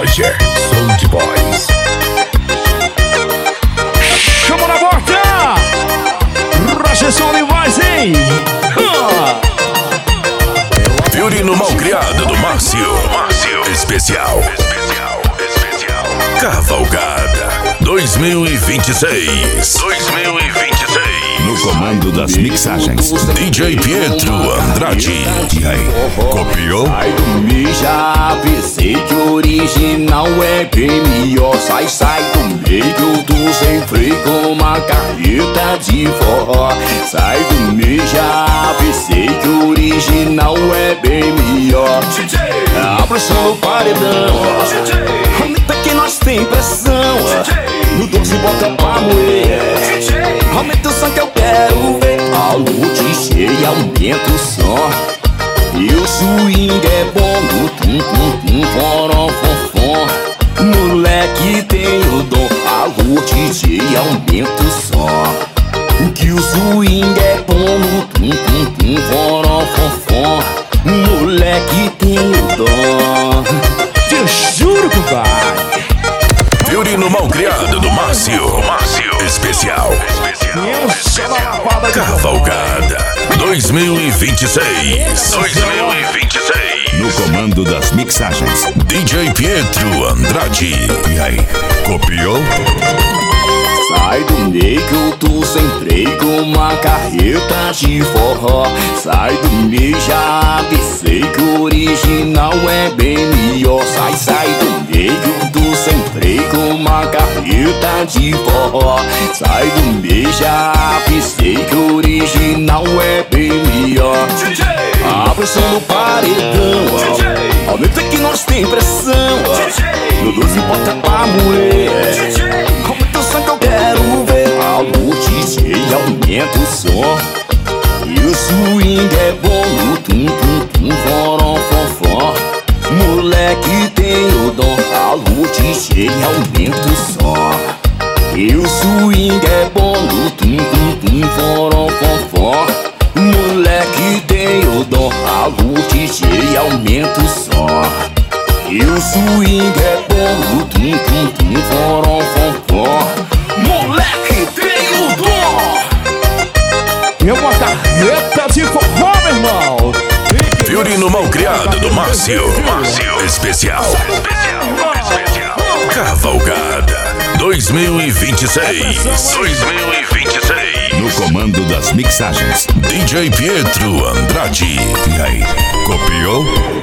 Manager Sound Boys. Chama na porta! Rogerson de voz, hein? Violino Malcriado do Márcio. Especial. Cavalgada 2026. No comando das mixagens, DJ Pietro Andrade. E aí, copiou? Sai do mija, pensei que o original é bem melhor. Sai do meio do sem freio com uma carreta de forró. Sai do mija, pensei que o original é bem melhor. Abra o som no paredão, aumenta que nós tem pressão. No doce bota pra moer, aumenta o som que eu quero ver. Alô DJ, aumenta o som. E o swing é bom no tum-tum-tum, foró-fofó. Moleque tem o dom. Alô DJ, aumenta o som. Que o swing é bom no tum-tum-tum, foró-fofó. Moleque tem o dom. Te juro, compadre. Violino Malcriado do Márcio. Especial. Cavalgada 2026. No comando das mixagens, DJ Pietro Andrade. E aí, copiou? Sai do meio que eu tô sem freio com uma carreta de forró. Sai do meio, já avisei que o original é bem melhor. Sai do meio que eu tô sem freio com uma carreta de forró. Sai do meio, já avisei que o original é bem melhor. Abre o som no paredão, aumenta que nós tem pressão. No 12 bota pra moer, aumenta o som que eu quero ver. Alô DJ, aumenta o som. E o swing é bom no tum-tum-tum, foró-fofó. Moleque tem o dom. Alô DJ, aumenta o som. E o swing é bom no tum-tum-tum, foró-fofó. Moleque tem o dom. Alô DJ, aumenta o som. E o swing é bom no tum-tum-tum, foró-fofó. Moleque tem o dom. É uma carreta de forró, meu irmão. Violino Malcriado do Márcio. Especial. Cavalgada 2026. No comando das mixagens, DJ Pietro Andrade. E aí, copiou?